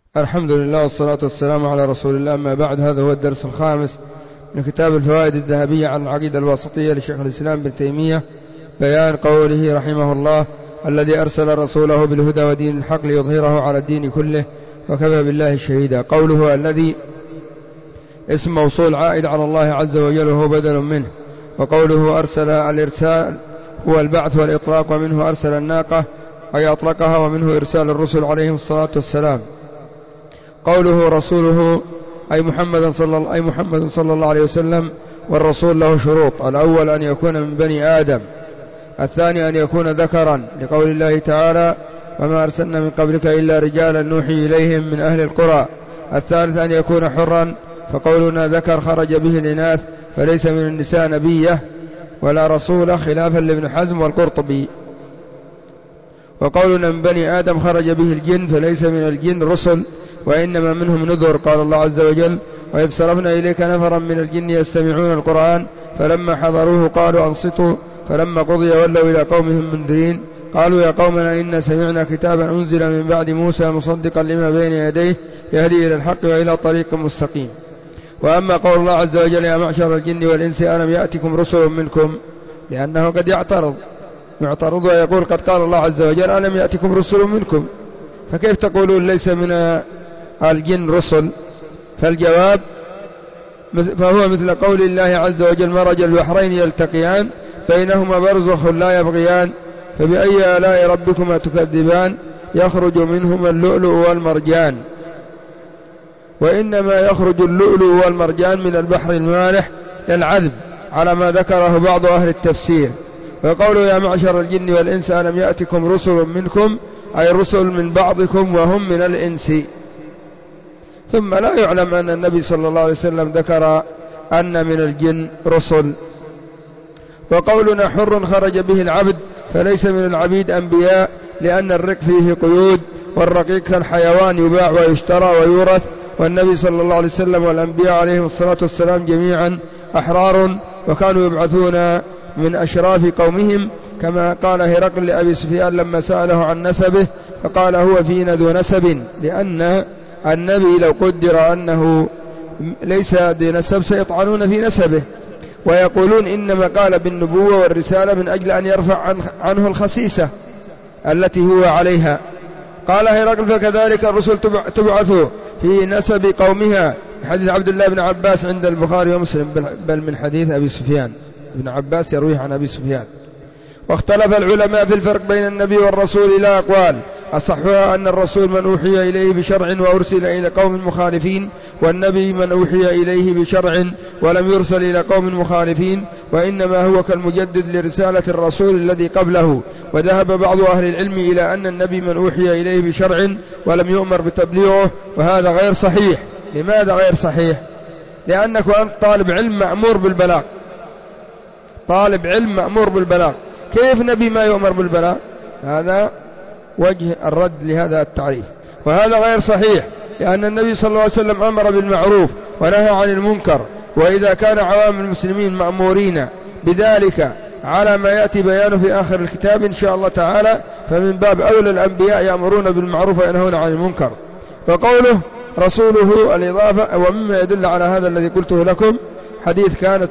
الحمد لله والصلاة والسلام على رسول الله. أما بعد، هذا هو الدرس الخامس من كتاب الفوائد الذهبية عن العقيدة الواسطية لشيخ الإسلام ابن تيمية، بيان قوله رحمه الله: الذي أرسل رسوله بالهدى ودين الحق ليظهره على الدين كله وكفى بالله شهيدا. قوله الذي اسم موصول عائد على الله عز وجل وهو بدل منه. وقوله أرسل، الإرسال هو البعث والإطلاق، ومنه أرسل الناقة أي أطلقها، ومنه إرسال الرسل عليهم الصلاة والسلام. قوله رسوله أي محمد صلى الله عليه وسلم. والرسول له شروط: الأول أن يكون من بني آدم، الثاني أن يكون ذكرا لقول الله تعالى: وما أرسلنا من قبلك إلا رجالا نوحي إليهم من أهل القرى، الثالث أن يكون حرا، فقولنا ذكر خرج به الإناث فليس من النساء نبية ولا رسول، خلافا لابن حزم والقرطبي. وقولنا من بني آدم خرج به الجن فليس من الجن رسل، وإنما منهم نذر. قال الله عز وجل: وإذ صرفنا إليك نفرا من الجن يستمعون القرآن فلما حضروه قالوا أنصتوا فلما قضي ولوا إلى قومهم منذرين قالوا يا قومنا إنا سمعنا كتابا أنزل من بعد موسى مصدقا لما بين يديه يهدي إلى الحق وإلى طريق مستقيم. وأما قول الله عز وجل: يا معشر الجن والإنس ألم يأتكم رسل منكم، لأنه قد يعترض ويقول: قد قال الله عز وجل: ألم يأتكم رسل منكم، فكيف تقولون ليس من الجن رسل؟ فالجواب: فهو مثل قول الله عز وجل: مرج البحرين يلتقيان بينهما برزخ لا يبغيان فبأي آلاء ربكما تكذبان يخرج منهما اللؤلؤ والمرجان. وإنما يخرج اللؤلؤ والمرجان من البحر المالح العذب، على ما ذكره بعض أهل التفسير. وقوله: يا معشر الجن والإنس ألم يأتكم رسل منكم، أي رسل من بعضكم وهم من الإنس. ثم لا يعلم أن النبي صلى الله عليه وسلم ذكر أن من الجن رسل. وقولنا حر خرج به العبد فليس من العبيد أنبياء، لأن الرق فيه قيود، والرقيق كالحيوان يباع ويشترى ويورث، والنبي صلى الله عليه وسلم والأنبياء عليهم الصلاة والسلام جميعا أحرار، وكانوا يبعثون من أشراف قومهم، كما قال هرقل لأبي سفيان لما سأله عن نسبه فقال: هو فينا ذو نسب، لأن النبي لو قدر أنه ليس ذي نسب سيطعنون في نسبه، ويقولون إنما قال بالنبوة والرسالة من أجل أن يرفع عنه الخسيسة التي هو عليها. قال هرقل: فكذلك الرسل تبعث في نسب قومها، حديث عبد الله بن عباس عند البخاري ومسلم، بل من حديث أبي سفيان. ابن عباس يرويه عن أبي سفيان. واختلف العلماء في الفرق بين النبي والرسول إلى أقوال، أصحها أن الرسول من أوحي إليه بشرع وأرسل إلى قوم مخالفين، والنبي من أوحي إليه بشرع ولم يرسل إلى قوم مخالفين، وإنما هو كالمجدد لرسالة الرسول الذي قبله. وذهب بعض أهل العلم إلى أن النبي من أوحي إليه بشرع ولم يؤمر بتبليغه، وهذا غير صحيح. لماذا غير صحيح؟ لأنك أنت طالب علم مأمور بالبلاغ، طالب علم مأمور بالبلاغ، كيف نبي ما يؤمر بالبلاغ؟ هذا وجه الرد لهذا التعريف، وهذا غير صحيح، لأن النبي صلى الله عليه وسلم أمر بالمعروف ونهى عن المنكر. وإذا كان عوام المسلمين مأمورين بذلك على ما يأتي بيانه في آخر الكتاب إن شاء الله تعالى، فمن باب أولى الأنبياء يأمرون بالمعروف وينهون عن المنكر. وقوله رسوله الإضافة، ومما يدل على هذا الذي قلته لكم حديث كانت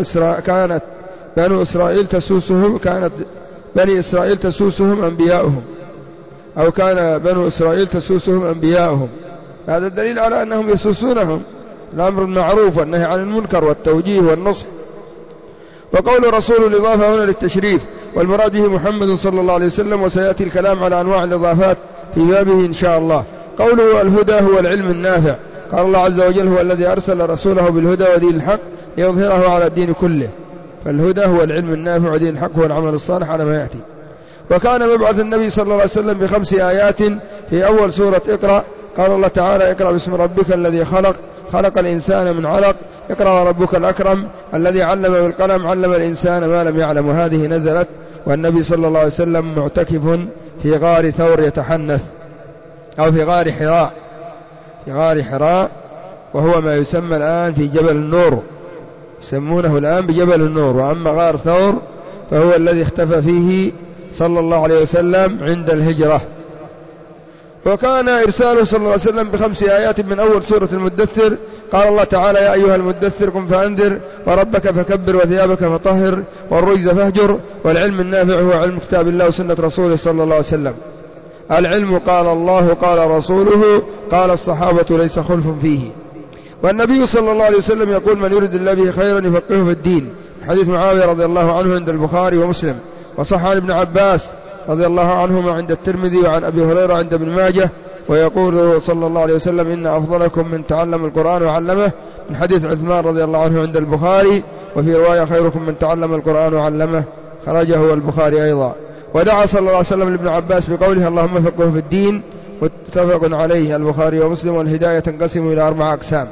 بني إسرائيل تسوسهم أنبياؤهم، أو كان بنو إسرائيل تسوسهم أنبياؤهم، هذا دليل على أنهم يسوسونهم، الأمر بالمعروف والنهي عن المنكر والتوجيه والنصح. وقول رسول الإضافة هنا للتشريف، والمراد به محمد صلى الله عليه وسلم، وسيأتي الكلام على أنواع الإضافات في بابه إن شاء الله. قوله الهدى هو العلم النافع، قال الله عز وجل: هو الذي أرسل رسوله بالهدى ودين الحق ليظهره على الدين كله. فالهدى هو العلم النافع، ودين الحق هو العمل الصالح على ما يأتي. وكان مبعث النبي صلى الله عليه وسلم ب5 آيات في أول سورة اقرأ. قال الله تعالى: اقرأ باسم ربك الذي خلق الإنسان من علق، اقرأ وربك الأكرم الذي علم بالقلم علم الإنسان ما لم يعلم. وهذه نزلت والنبي صلى الله عليه وسلم معتكف في غار ثور يتحنث، أو في غار حراء، وهو ما يسمى الآن في جبل النور، يسمونه الآن بجبل النور. وأما غار ثور فهو الذي اختفى فيه صلى الله عليه وسلم عند الهجرة. وكان إرساله صلى الله عليه وسلم ب5 آيات من أول سورة المدثر. قال الله تعالى: يا أيها المدثر قم فأنذر وربك فكبر وثيابك فطهر والرجز فاهجر. والعلم النافع هو علم كتاب الله وسنة رسوله صلى الله عليه وسلم. العلم قال الله قال رسوله قال الصحابة ليس خلف فيه. والنبي صلى الله عليه وسلم يقول: من يرد الله به خيرا يفقهه في الدين. حديث معاوية رضي الله عنه عند البخاري ومسلم، وصح عن ابن عباس رضي الله عنهما عند الترمذي، وعن أبي هريرة عند ابن ماجه. ويقول صلى الله عليه وسلم: إن أفضلكم من تعلم القرآن وعلمه. من حديث عثمان رضي الله عنه عند البخاري. وفي رواية: خيركم من تعلم القرآن وعلمه، خرجه البخاري أيضا. ودعا صلى الله عليه وسلم لابن عباس بقوله: اللهم فقهه في الدين. متفق عليه البخاري ومسلم. والهداية تنقسم إلى 4 أقسام.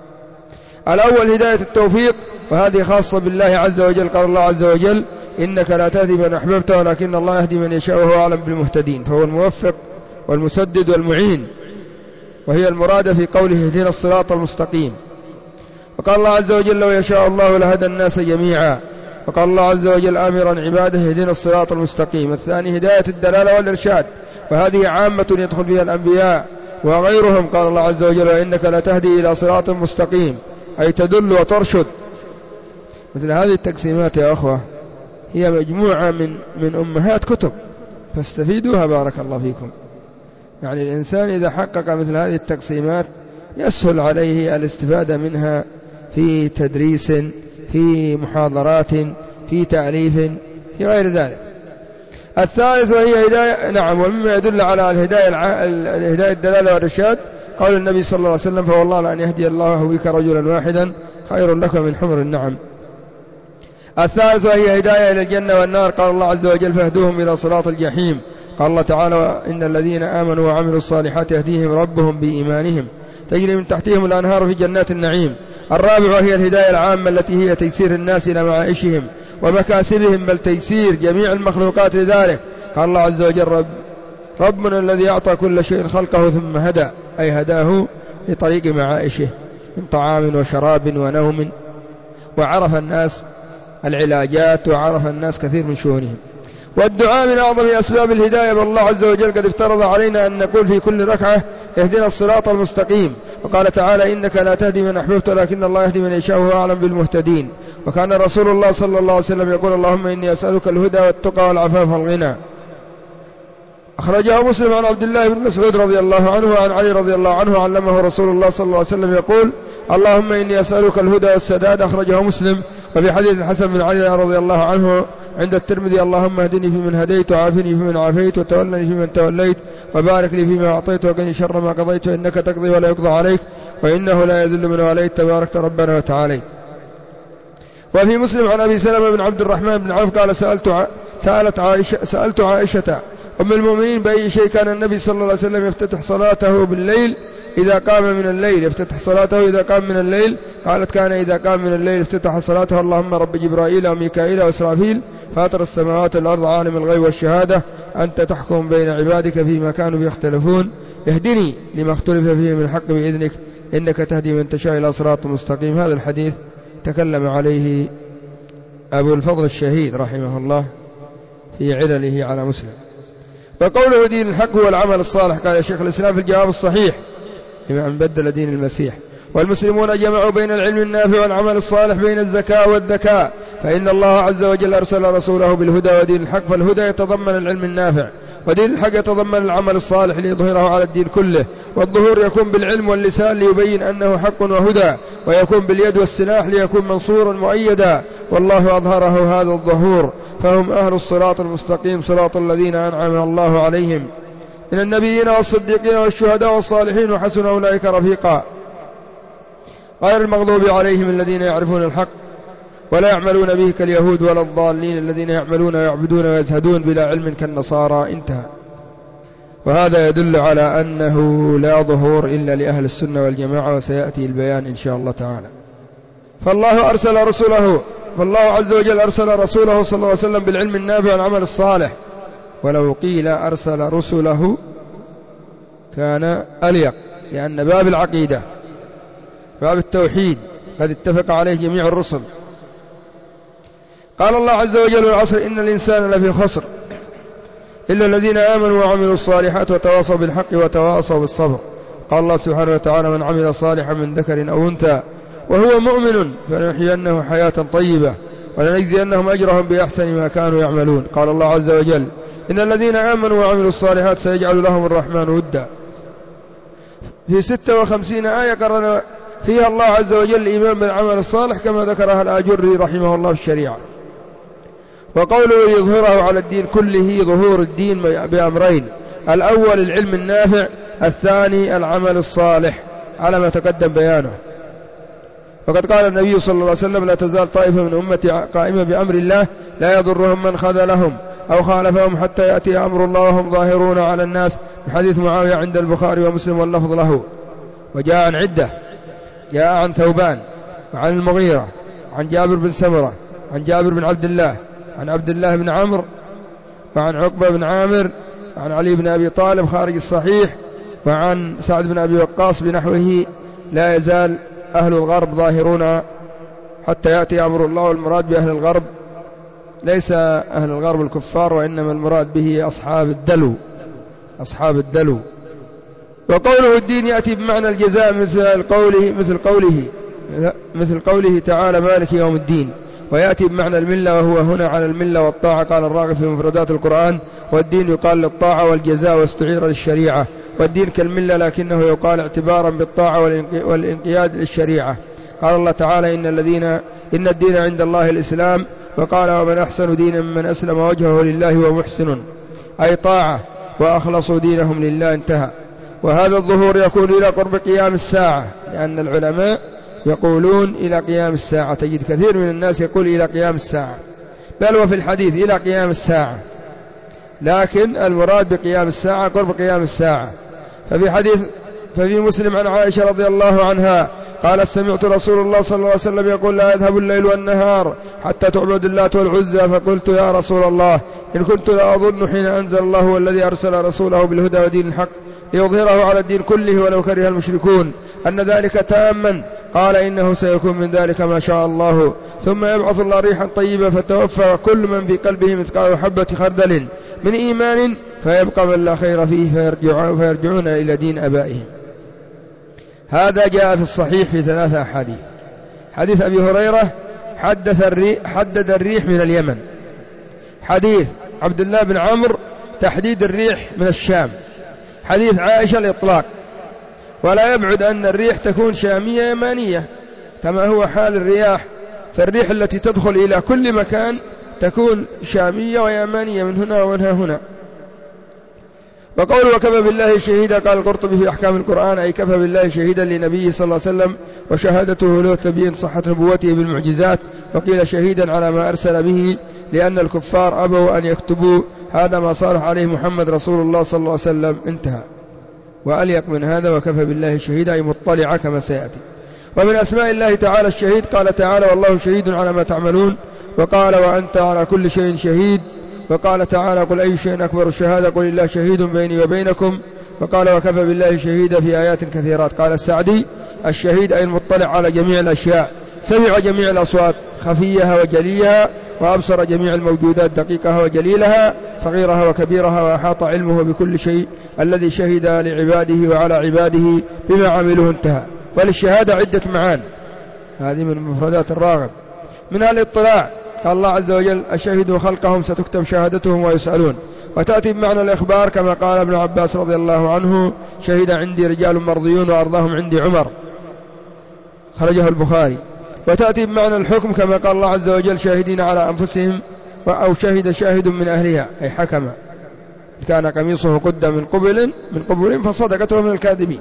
الأول هداية التوفيق، وهذه خاصة بالله عز وجل. قال الله عز وجل: إنك لا تهدي من أحببت ولكن الله يهدي من يشاء وهو أعلم بالمهتدين. فهو الموفق والمسدد والمعين، وهي المرادة في قوله: اهدنا الصراط المستقيم. وقال الله عز وجل: لو يشاء الله لهدى الناس جميعا. وقال الله عز وجل آمرا عباده: اهدنا الصراط المستقيم. الثاني هداية الدلالة والإرشاد، وهذه عامة يدخل بها الأنبياء وغيرهم. قال الله عز وجل: وإنك لا تهدي إلى صراط مستقيم، أي تدل وترشد. مثل هذه التقسيمات يا أخوة هي مجموعة من أمهات كتب، فاستفيدوها بارك الله فيكم. يعني الإنسان إذا حقق مثل هذه التقسيمات يسهل عليه الاستفادة منها في تدريس، في محاضرات، في تأليف، في غير ذلك. الثالث وهي هداية ومما يدل على الهداية الدلالة والرشاد قول النبي صلى الله عليه وسلم: فوالله لأن يهدي الله بك رجلا واحدا خير لك من حمر النعم. الثالث وهي هداية إلى الجنة والنار. قال الله عز وجل: فاهدوهم إلى صراط الجحيم. قال الله تعالى: إن الذين آمنوا وعملوا الصالحات يهديهم ربهم بإيمانهم تجري من تحتهم الأنهار في جنات النعيم. الرابع وهي الهداية العامة التي هي تيسير الناس إلى معائشهم ومكاسبهم، بل تيسير جميع المخلوقات لذلك. قال الله عز وجل: ربنا الذي أعطى كل شيء خلقه ثم هدى، أي هداه لطريق معائشه من طعام وشراب ونوم. وعرف الناس العلاجات، وعرف الناس كثير من شؤونهم. والدعاء من أعظم أسباب الهداية، والله عز وجل قد افترض علينا أن نقول في كل ركعة: اهدنا الصراط المستقيم. وقال تعالى: إنك لا تهدي من أحببت ولكن الله يهدي من يشاء وهو أعلم بالمهتدين. وكان رسول الله صلى الله عليه وسلم يقول: اللهم إني أسألك الهدى والتقى والعفاف والغنى. أخرجه مسلم عن عبد الله بن مسعود رضي الله عنه وعن علي رضي الله عنه علمه رسول الله صلى الله عليه وسلم يقول: اللهم إني أسألك الهدى والسداد. أخرجه مسلم. وفي حديث الحسن بن علي رضي الله عنه عند الترمذي: اللهم اهدني فيمن هديت، وعافني فيمن عافيت، وتولني فيمن توليت، وبارك لي فيما أعطيت، وقني شر ما قضيت، إنك تقضي ولا يقضى عليك، وإنه لا يذل من واليت، تباركت ربنا وتعاليت. وفي مسلم عن أبي سلمة بن عبد الرحمن بن عوف قال: سألت عائشة أم المؤمنين بأي شيء كان النبي صلى الله عليه وسلم يفتتح صلاته بالليل إذا قام من الليل، يفتتح صلاته إذا قام من الليل؟ قالت: كان إذا قام من الليل افتتح صلاته: اللهم رب جبرائيل وميكائيل وإسرافيل فاطر السماوات والأرض عالم الغيب والشهادة أنت تحكم بين عبادك فيما كانوا يختلفون اهدني لما اختلف فيه من الحق بإذنك إنك تهدي من تشاء إلى صراط مستقيم. هذا الحديث تكلم عليه أبو الفضل الشهيد رحمه الله في علله على مسلم. فقوله دين الحق هو العمل الصالح. قال شيخ الإسلام في الجواب الصحيح بما أن بدل دين المسيح: والمسلمون جمعوا بين العلم النافع والعمل الصالح، بين الزكاة والذكاء، فإن الله عز وجل أرسل رسوله بالهدى ودين الحق. فالهدى يتضمن العلم النافع، ودين الحق يتضمن العمل الصالح ليظهره على الدين كله. والظهور يكون بالعلم واللسان ليبين أنه حق وهدى، ويكون باليد والسلاح ليكون منصورا مؤيدا، والله أظهره هذا الظهور. فهم أهل الصراط المستقيم، صراط الذين أنعم الله عليهم من النبيين والصديقين والشهداء والصالحين وحسن أولئك رفيقا، غير المغضوب عليهم الذين يعرفون الحق ولا يعملون به كاليهود، ولا الضالين الذين يعملون ويعبدون ويزهدون بلا علم كالنصارى. انتهى. وهذا يدل على أنه لا ظهور إلا لأهل السنة والجماعة، وسيأتي البيان إن شاء الله تعالى. فالله عز وجل أرسل رسوله صلى الله عليه وسلم بالعلم النافع والعمل الصالح. ولو قيل أرسل رسله كان أليق، لأن باب العقيدة باب التوحيد قد اتفق عليه جميع الرسل. قال الله عز وجل: والعصر إن الإنسان لفي خسر إلا الذين آمنوا وعملوا الصالحات وتواصوا بالحق وتواصوا بالصبر. قال الله سبحانه وتعالى: من عمل صالحا من ذكر أو أنثى وهو مؤمن فلنحيينه حياة طيبة ولنجزينهم أجرهم بأحسن ما كانوا يعملون. قال الله عز وجل: إن الذين آمنوا وعملوا الصالحات سيجعل لهم الرحمن ودا. في 56 آية قرن فيها الله عز وجل الإيمان بالعمل الصالح كما ذكرها الآجري رحمه الله في الشريعة. وقوله يظهره على الدين كله، ظهور الدين بأمرين: الأول العلم النافع، الثاني العمل الصالح على ما تقدم بيانه. وقد قال النبي صلى الله عليه وسلم: لا تزال طائفة من أمتي قائمة بأمر الله لا يضرهم من خذلهم أو خالفهم حتى يأتي أمر الله وهم ظاهرون على الناس، بحديث معاوية عند البخاري ومسلم واللفظ له. وجاء عن عدة، جاء عن ثوبان وعن المغيرة عن جابر بن سمرة عن جابر بن عبد الله عن عبد الله بن عمرو وعن عقبة بن عامر عن علي بن أبي طالب خارج الصحيح وعن سعد بن أبي وقاص بنحوه: لا يزال أهل الغرب ظاهرون حتى يأتي أمر الله. والمراد بأهل الغرب ليس أهل الغرب الكفار، وإنما المراد به أصحاب الدلو. وقوله الدين يأتي بمعنى الجزاء مثل قوله تعالى: مالك يوم الدين. ويأتي بمعنى الملة، وهو هنا على الملة والطاعة. قال الراغب في مفردات القرآن: والدين يقال للطاعة والجزاء واستعير للشريعة. والدين كالملة لكنه يقال اعتبارا بالطاعة والانقياد للشريعة. قال الله تعالى: إن الدين عند الله الإسلام. وقال: ومن أحسن دينا ممن أسلم وجهه لله ومحسن، أي طاعة وأخلصوا دينهم لله. انتهى. وهذا الظهور يكون إلى قرب قيام الساعة، لأن العلماء يقولون إلى قيام الساعة. تجد كثير من الناس يقول إلى قيام الساعة، بل وفي الحديث إلى قيام الساعة، لكن المراد بقيام الساعة قرب قيام الساعة. ففي مسلم عن عائشة رضي الله عنها قالت: سمعت رسول الله صلى الله عليه وسلم يقول: لا يذهب الليل والنهار حتى تعبد اللات والعزى. فقلت: يا رسول الله، إن كنت لأظن حين أنزل الله والذي أرسل رسوله بالهدى ودين الحق ليظهره على الدين كله ولو كره المشركون أن ذلك تاما. قال: إنه سيكون من ذلك ما شاء الله، ثم يبعث الله ريحا طيبة فتوفى كل من في قلبه مثقال حبة خردل من إيمان فيبقى من لا خير فيه فيرجعون إلى دين أبائهم. هذا جاء في الصحيح في 3 أحاديث. حديث أبي هريرة حدد الريح من اليمن. حديث عبد الله بن عمرو تحديد الريح من الشام. حديث عائشة الإطلاق. ولا يبعد أن الريح تكون شامية يمانية كما هو حال الرياح، فالريح التي تدخل إلى كل مكان تكون شامية ويمانية من هنا ومنها هنا. وقول: وكفى بالله شهيدا، قال القرطبي في أحكام القرآن: أي كفى بالله شهيدا لنبيه صلى الله عليه وسلم، وشهادته له تبين صحة نبوته بالمعجزات. وقيل شهيدا على ما أرسل به، لأن الكفار أبوا أن يكتبوا هذا ما صالح عليه محمد رسول الله صلى الله عليه وسلم. انتهى. وأليق من هذا: وكفى بالله شهيدا، أي مطلعا كما سيأتي. ومن أسماء الله تعالى الشهيد، قال تعالى: والله شهيد على ما تعملون. وقال: وأنت على كل شيء شهيد. وقال تعالى: قل أي شيء أكبر الشهادة، قل الله شهيد بيني وبينكم. وقال: وكفى بالله شهيدا في آيات كثيرات. قال السعدي: الشهيد أي المطلع على جميع الأشياء، سمع جميع الأصوات خفيها وجليها، وأبصر جميع الموجودات دقيقها وجليلها صغيرها وكبيرها، وأحاط علمه بكل شيء الذي شهد لعباده وعلى عباده بما عملوه. انتهى. وللشهادة عدة معان، هذه من مفردات الراغب. منها الاطلاع، قال الله عز وجل: أشهدوا خلقهم ستكتب شهادتهم ويسألون. وتأتي بمعنى الإخبار كما قال ابن عباس رضي الله عنه: شهد عندي رجال مرضيون وأرضاهم عندي عمر، خرجه البخاري. وتأتي بمعنى الحكم كما قال الله عز وجل: شاهدين على أنفسهم، أو شهد شاهد من أهلها، أي حكم. إن كان قميصه قد من قبل فصدقته من الكاذبين،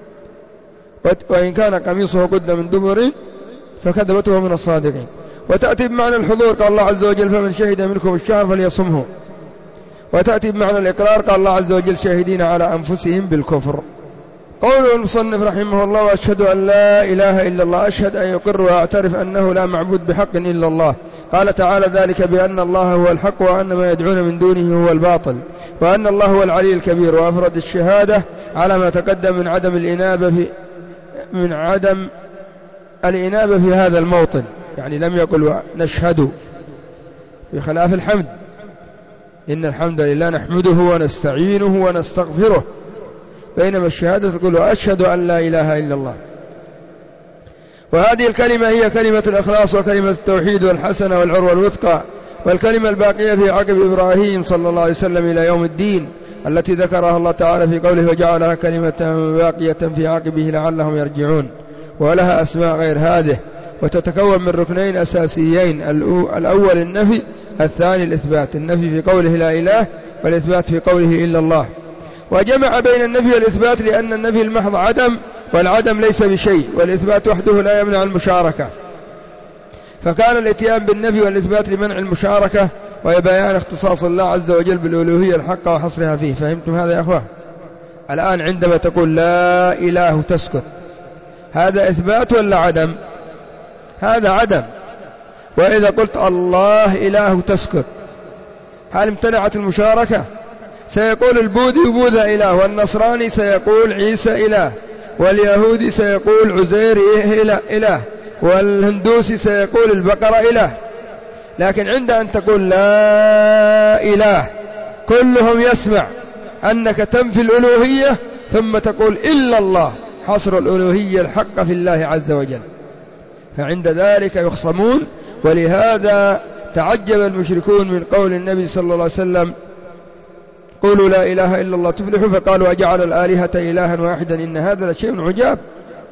وإن كان قميصه قد من دبر فكذبته من الصادقين. وتأتي بمعنى الحضور، قال الله عز وجل: فمن شهد منكم الشهر فليصمه. وتأتي بمعنى الإقرار، قال الله عز وجل: شاهدين على أنفسهم بالكفر. قوله المصنف رحمه الله: وأشهد أن لا إله إلا الله، أشهد أن يقر وأعترف أنه لا معبود بحق إلا الله. قال تعالى: ذلك بأن الله هو الحق وأن ما يدعون من دونه هو الباطل وأن الله هو العلي الكبير. وأفرد الشهادة على ما تقدم من عدم الإنابة في هذا الموطن، يعني لم يقل نشهد بخلاف الحمد، إن الحمد لله نحمده ونستعينه ونستغفره، بينما الشهادة تقول أشهد أن لا إله إلا الله. وهذه الكلمة هي كلمة الإخلاص وكلمة التوحيد والحسنة والعروة الوثقى، والكلمة الباقية في عقب إبراهيم صلى الله عليه وسلم إلى يوم الدين، التي ذكرها الله تعالى في قوله وجعلها كلمة باقية في عقبه لعلهم يرجعون. ولها أسماء غير هذه، وتتكون من ركنين أساسيين، الأول النفي، الثاني الإثبات. النفي في قوله لا إله، والإثبات في قوله إلا الله. وجمع بين النفي والإثبات لأن النفي المحض عدم، والعدم ليس بشيء، والإثبات وحده لا يمنع المشاركة، فكان الاتيان بالنفي والإثبات لمنع المشاركة وبيان اختصاص الله عز وجل بالألوهية الحقة وحصرها فيه. فهمتم هذا يا أخوة؟ الآن عندما تقول لا إله تسكت، هذا إثبات ولا عدم؟ هذا عدم. وإذا قلت الله إله تسكت، هل امتنعت المشاركة؟ سيقول البوذي بوذا إله، والنصراني سيقول عيسى إله، واليهودي سيقول عزير إله، والهندوسي سيقول البقرة إله. لكن عند أن تقول لا إله كلهم يسمع أنك تنفي الألوهية، ثم تقول إلا الله، حصر الألوهية الحق في الله عز وجل، فعند ذلك يخصمون. ولهذا تعجب المشركون من قول النبي صلى الله عليه وسلم قولوا لا إله إلا الله تفلحوا، فقالوا أجعل الآلهة إلها واحدا إن هذا لشيء عجاب.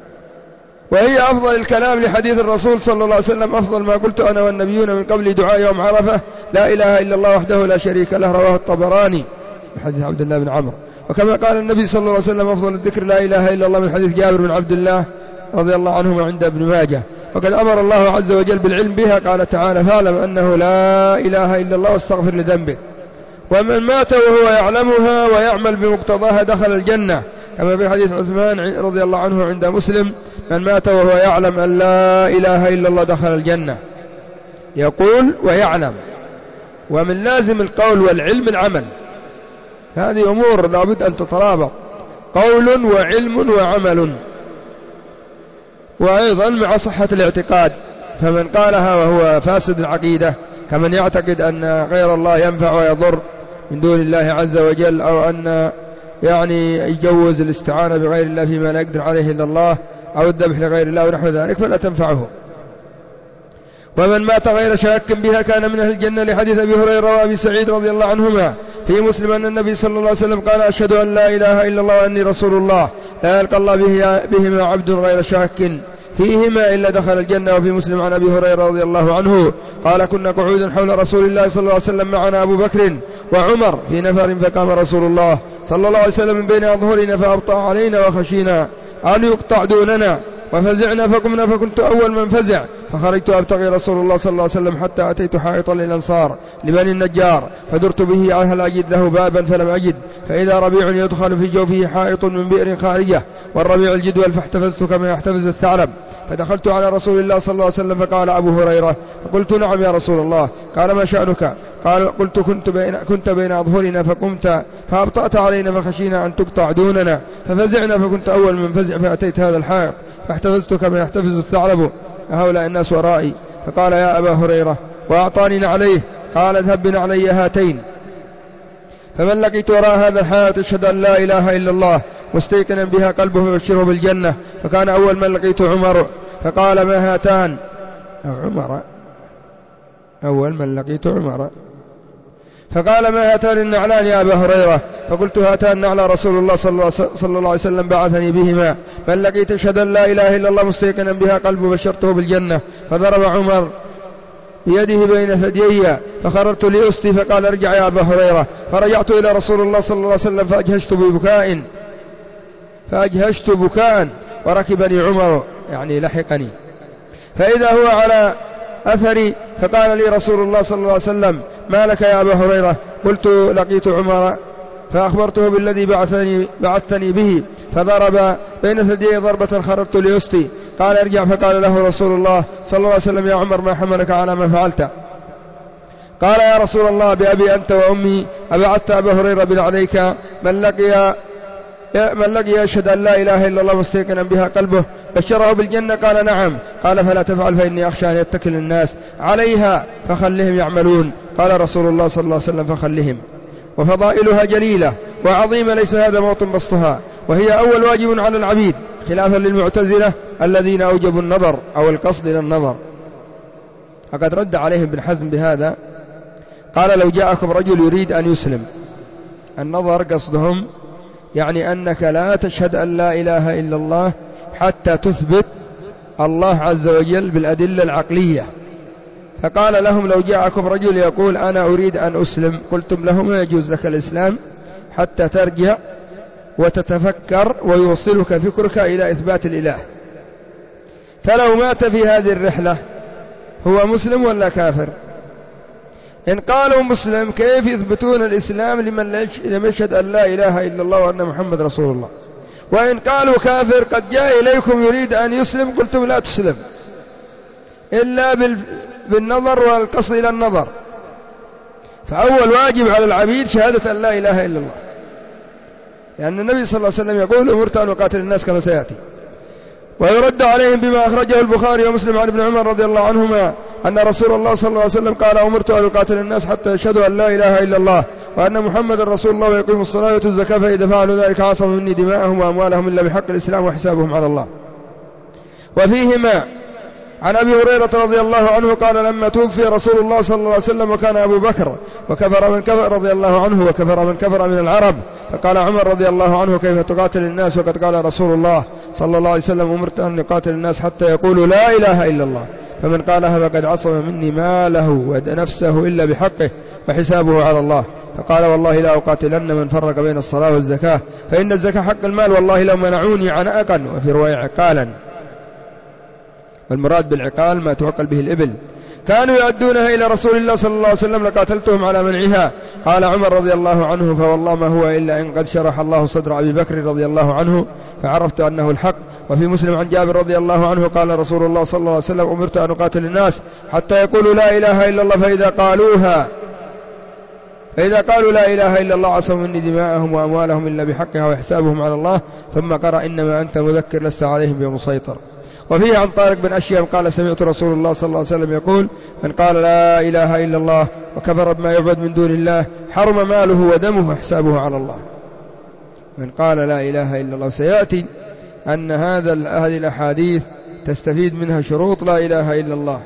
وهي أفضل الكلام لحديث الرسول صلى الله عليه وسلم أفضل ما قلت أنا والنبيون من قبل دعاء يوم عرفة لا إله إلا الله وحده لا شريك له، رواه الطبراني من حديث عبد الله بن عمرو. وكما قال النبي صلى الله عليه وسلم أفضل الذكر لا إله إلا الله من حديث جابر بن عبد الله رضي الله عنهما عند ابن ماجه. وقد أمر الله عز وجل بالعلم بها، قال تعالى فاعلم أنه لا إله إلا الله واستغفر لذنبه. ومن مات وهو يعلمها ويعمل بمقتضاها دخل الجنة، كما في حديث عثمان رضي الله عنه عند مسلم من مات وهو يعلم أن لا إله إلا الله دخل الجنة. يقول ويعلم، ومن لازم القول والعلم العمل، هذه أمور لابد أن تترابط، قول وعلم وعمل. وأيضا مع صحة الاعتقاد، فمن قالها وهو فاسد العقيدة كمن يعتقد أن غير الله ينفع ويضر من دون الله عز وجل، أو أن يجوز الاستعانة بغير الله فيما لا يقدر عليه إلا الله، أو الذبح لغير الله ونحو ذلك، فلا تنفعه. ومن مات غير شاك بها كان من أهل الجنة، لحديث أبي هريرة وأبي سعيد رضي الله عنهما في مسلم أن النبي صلى الله عليه وسلم قال أشهد أن لا إله إلا الله وأني رسول الله لا يلقى الله بهما عبد غير شاك فيهما إلا دخل الجنة. وفي مسلم عن أبي هريرة رضي الله عنه قال كنا قعودا حول رسول الله صلى الله عليه وسلم معنا أبو بكر وعمر في نفر، فقام رسول الله صلى الله عليه وسلم من بين أظهرنا فأبطأ علينا وخشينا أن يقطع دوننا، وفزعنا فقمنا، فكنت أول من فزع، فخرجت أبتغي رسول الله صلى الله عليه وسلم حتى أتيت حائطا للأنصار لبني النجار، فدرت به هل أجد له بابا فلم أجد، فإذا ربيع يدخل في جوفه حائط من بئر خارجة، والربيع الجدول، فاحتفزت كما يحتفز الثعلب، فدخلت على رسول الله صلى الله عليه وسلم فقال أبو هريرة، فقلت نعم يا رسول الله، قال ما شأنك؟ قال قلت كنت بين أظهرنا فقمت فأبطأت علينا فخشينا أن تقطع دوننا، ففزعنا فكنت أول من فزع، فأتيت هذا الحائط فاحتفزت كما يحتفز الثعلب، هؤلاء الناس ورائي. فقال يا أبا هريرة، وأعطاني نعليه، قال اذهب بنعلي هاتين، فمن لقيت وراء هذا الحائط يشهد أن لا إله إلا الله مستيقنا بها قلبه فبشره بالجنة. فكان أول من لقيت عمر، فقال ما هاتان، أول من لقيت عمر، فقال ما هاتان النعلان يا أبا هريرة؟ فقلت هاتان نعلى رسول الله صلى الله عليه وسلم بعثني بهما، من لقيت يشهد أن لا إله إلا الله مستيقنا بها قلبه بشرته بالجنة. فضرب عمر بيده بين ثديي فخررت لأستي، فقال ارجع يا أبا هريرة، فرجعت إلى رسول الله صلى الله عليه وسلم فأجهشت بكاء وركبني عمر، لحقني، فإذا هو على أثري، فقال لي رسول الله صلى الله عليه وسلم ما لك يا أبا هريرة؟ قلت لقيت عمر فأخبرته بالذي بعثتني به، فضرب بين ثديي ضربة خررت لأستي، قال ارجع، فقال له رسول الله صلى الله عليه وسلم يا عمر ما حملك على ما فعلت؟ قال يا رسول الله بأبي أنت وأمي أبعثت أبا هريرة بنعليك من لقي يشهد أن لا إله إلا الله مستيقنا بها قلبه بشره بالجنة؟ قال نعم. قال فلا تفعل فإني أخشى أن يتكل الناس عليها فخلهم يعملون. قال رسول الله صلى الله عليه وسلم فخلهم. وفضائلها جليلة وعظيمة، ليس هذا موطن بسطها، وهي أول واجب على العبيد، خلافا للمعتزلة الذين أوجبوا النظر أو القصد إلى النظر. فقد رد عليهم ابن حزم بهذا، قال لو جاءكم رجل يريد أن يسلم، النظر قصدهم يعني أنك لا تشهد أن لا إله إلا الله حتى تثبت الله عز وجل بالأدلة العقلية. فقال لهم لو جاءكم رجل يقول أنا أريد أن أسلم، قلتم له ما يجوز لك الإسلام حتى ترجع وتتفكر ويوصلك فكرك إلى إثبات الإله. فلو مات في هذه الرحلة هو مسلم ولا كافر؟ إن قالوا مسلم كيف يثبتون الإسلام لمن لم يشهد أن لا إله إلا الله وأن محمد رسول الله؟ وإن قالوا كافر قد جاء إليكم يريد أن يسلم، قلتم لا تسلم إلا بالنظر والقصد إلى النظر. فأول واجب على العبيد شهادة أن لا إله إلا الله، لأن النبي صلى الله عليه وسلم يقول أمرت أن أقاتل الناس كما سيأتي. ويرد عليهم بما أخرجه البخاري ومسلم عن ابن عمر رضي الله عنهما أن رسول الله صلى الله عليه وسلم قال أمرت أن أقاتل الناس حتى يشهدوا أن لا إله إلا الله وأن محمد رسول الله ويقيموا الصلاة ويؤتوا الزكاة، فإذا فعلوا ذلك عصموا مني دماءهم وأموالهم إلا بحق الإسلام وحسابهم على الله. وفيهما عن أبي هريرة رضي الله عنه قال لما توفي رسول الله صلى الله عليه وسلم وكان أبو بكر وكفر من كفر رضي الله عنه وكفر من كفر من العرب، فقال عمر رضي الله عنه كيف تقاتل الناس وقد قال رسول الله صلى الله عليه وسلم أمرت أن نقاتل الناس حتى يقولوا لا إله إلا الله، فمن قالها فقد عصم مني ماله ونفسه إلا بحقه وحسابه على الله. فقال والله لا أقاتلن من فرق بين الصلاة والزكاة، فإن الزكاة حق المال، والله لو منعوني عناقا، وفي رواية عقالا، والمراد بالعقال ما تعقل به الإبل، كانوا يؤدونها إلى رسول الله صلى الله عليه وسلم لقاتلتهم على منعها. قال عمر رضي الله عنه فوالله ما هو إلا إن قد شرح الله صدر أبي بكر رضي الله عنه فعرفت أنه الحق. وفي مسلم عن جابر رضي الله عنه قال رسول الله صلى الله عليه وسلم أمرت أن أقاتل الناس حتى يقولوا لا إله إلا الله، فإذا قالوا لا إله إلا الله عصموا مني دماءهم وأموالهم إلا بحقها وحسابهم على الله. ثم قرأ إنما أنت مذكر لست عليهم بمسيطر. وفيه عن طارق بن أشيم قال سمعت رسول الله صلى الله عليه وسلم يقول من قال لا إله إلا الله وكفر بما يعبد من دون الله حرم ماله ودمه وحسابه على الله. من قال لا إله إلا الله، سيأتي أن هذه الأحاديث تستفيد منها شروط لا إله إلا الله،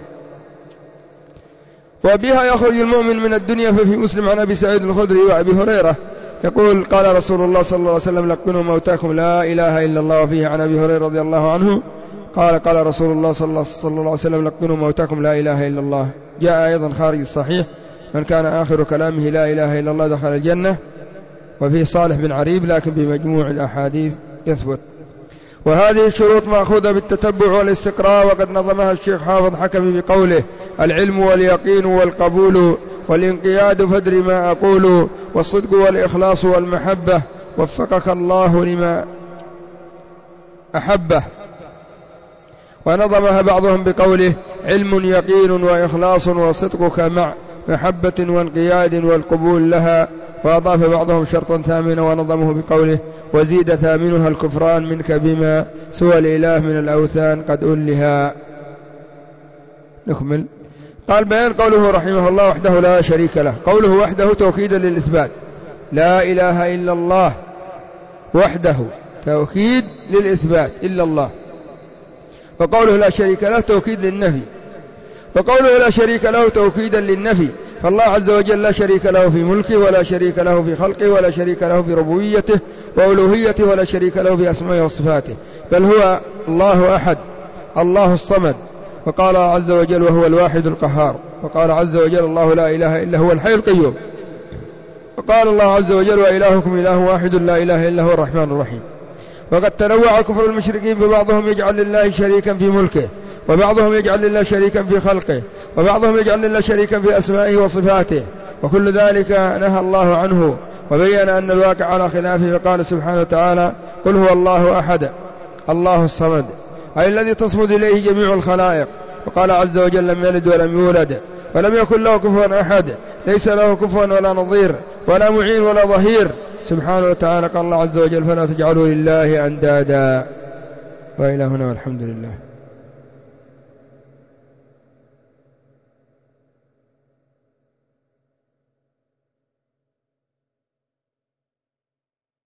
وبها يخرج المؤمن من الدنيا. ففي مسلم عن أبي سعيد الخدري وأبي هريرة يقول قال رسول الله صلى الله عليه وسلم لقنوا موتاكم لا إله إلا الله. وفيه عن أبي هريرة رضي الله عنه قال رسول الله صلى الله عليه وسلم لقنوا موتاكم لا إله إلا الله. جاء أيضا خارج الصحيح من كان آخر كلامه لا إله إلا الله دخل الجنة. وفيه صالح بن عريب لكن بمجموع الأحاديث يثبت. وهذه الشروط مأخوذة بالتتبع والاستقراء، وقد نظمها الشيخ حافظ حكمي بقوله العلم واليقين والقبول والانقياد فادر ما أقول والصدق والإخلاص والمحبة وفقك الله لما أحبه. ونظمها بعضهم بقوله علم يقين وإخلاص وصدقك مع محبة وانقياد والقبول لها. وأضاف بعضهم شرطا ثامنا ونظمه بقوله وزيد ثامنها الكفران منك بما سوى الإله من الأوثان قد ألها. نكمل. قال بيان قوله رحمه الله وحده لا شريك له. قوله وحده توكيدا للإثبات، لا إله إلا الله وحده توكيد للإثبات إلا الله. وقوله لا شريك له توكيد للنفي، وقوله لا شريك له توكيدا للنفي. فالله عز وجل لا شريك له في ملكه ولا شريك له في خلقه ولا شريك له في ربوبيته وألوهيته ولا شريك له في أسمائه وصفاته، بل هو الله أحد الله الصمد. وقال عز وجل وهو الواحد القهار. وقال عز وجل الله لا إله إلا هو الحي القيوم. وقال الله عز وجل وإلهكم إله واحد لا إله إلا هو الرحمن الرحيم. وقد تنوع كفر المشركين، فبعضهم يجعل لله شريكا في ملكه، وبعضهم يجعل لله شريكا في خلقه، وبعضهم يجعل لله شريكا في أسمائه وصفاته، وكل ذلك نهى الله عنه وبين أن الواقع على خلافه. فقال سبحانه وتعالى قل هو الله أحد الله الصمد، أي الذي تصمد إليه جميع الخلائق. وقال عز وجل لم يلد ولم يولد ولم يكن له كفوا أحد، ليس له كفوا ولا نظير ولا معين ولا ظهير سبحانه وتعالى. قال الله عز وجل فلا تجعلوا لله أندادا. وإلى هنا والحمد لله.